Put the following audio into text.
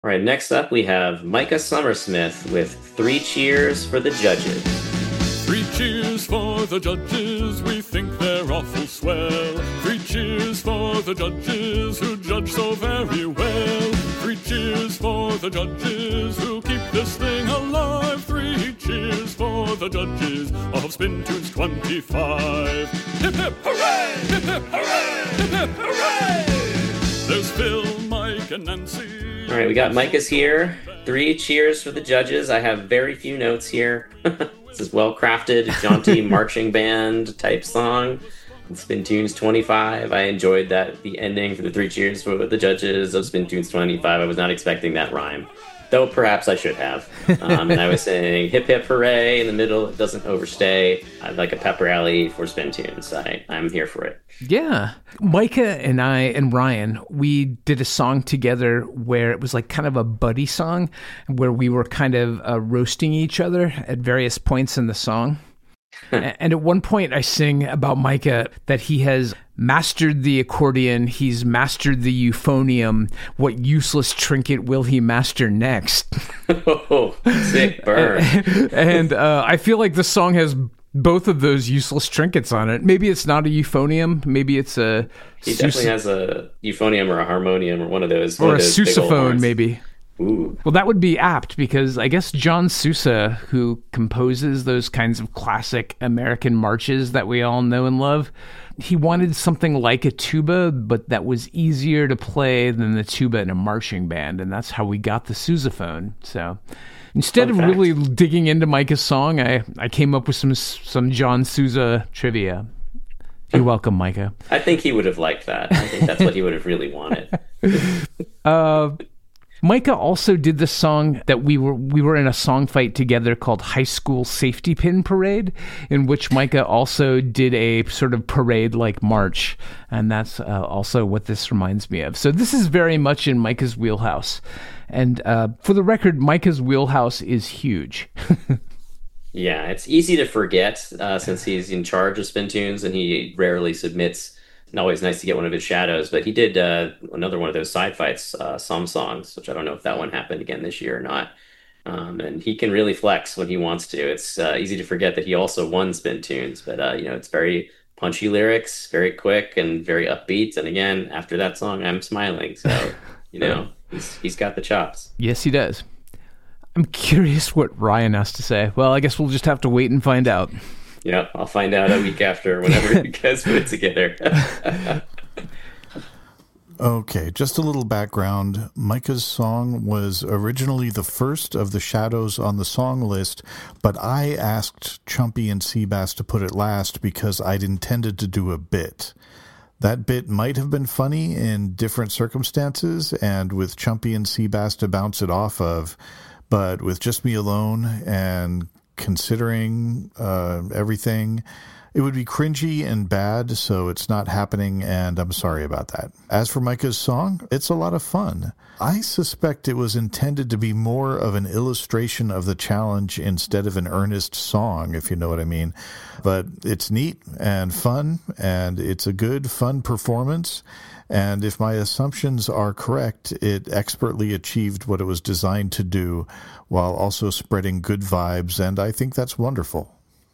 All right, next up we have Micah Summersmith with Three Cheers for the Judges. Three cheers for the judges, we think they're awful swell. Three cheers for the judges who judge so very well. Three cheers for the judges who keep this thing alive. Three cheers for the judges of Spin Tunes 25. Hip hip hooray! Hip hip hooray! Hip hip hooray! There's Phil, Mike, and Nancy. All right, we got Micah's here. Three cheers for the judges. I have very few notes here. This is well-crafted, jaunty marching band type song. Spin Tunes 25. I enjoyed the ending for the three cheers for the judges of Spin Tunes 25. I was not expecting that rhyme, though perhaps I should have. And I was saying hip hip hooray in the middle. It doesn't overstay. I'd like a pep rally for Spin Tunes. I'm here for it. Yeah. Micah and I and Ryan, we did a song together where it was like kind of a buddy song where we were kind of roasting each other at various points in the song. And at one point I sing about Micah that he has mastered the accordion, he's mastered the euphonium. What useless trinket will he master next? Oh, sick burn. And I feel like the song has both of those useless trinkets on it. Maybe it's not a euphonium. Maybe it's a... He definitely has a euphonium or a harmonium or one of those. Or a sousaphone, maybe. Ooh. Well, that would be apt because I guess John Sousa, who composes those kinds of classic American marches that we all know and love, he wanted something like a tuba, but that was easier to play than the tuba in a marching band, and that's how we got the sousaphone. So instead of really digging into Micah's song, I came up with some John Sousa trivia. You're welcome, Micah. I think he would have liked that. I think that's what he would have really wanted. Micah also did the song that we were in a song fight together called High School Safety Pin Parade, in which Micah also did a sort of parade-like march, and that's also what this reminds me of. So this is very much in Micah's wheelhouse. And for the record, Micah's wheelhouse is huge. Yeah, it's easy to forget since he's in charge of Spin Tunes and he rarely submits. Always nice to get one of his shadows, but he did another one of those side fights, Some Songs, which I don't know if that one happened again this year or not. And he can really flex when he wants to. It's easy to forget that he also won Spin Tunes, but it's very punchy lyrics, very quick and very upbeat. And again, after that song, I'm smiling. So, he's got the chops. Yes, he does. I'm curious what Ryan has to say. Well, I guess we'll just have to wait and find out. Yeah, I'll find out a week after, whenever you guys put it together. Okay, just a little background. Micah's song was originally the first of the shadows on the song list, but I asked Chumpy and Seabass to put it last because I'd intended to do a bit. That bit might have been funny in different circumstances and with Chumpy and Seabass to bounce it off of, but with just me alone and considering everything, it would be cringy and bad, so it's not happening, and I'm sorry about that. As for Micah's song, it's a lot of fun. I suspect it was intended to be more of an illustration of the challenge instead of an earnest song, if you know what I mean. But it's neat and fun, and it's a good, fun performance. And if my assumptions are correct, it expertly achieved what it was designed to do while also spreading good vibes, and I think that's wonderful.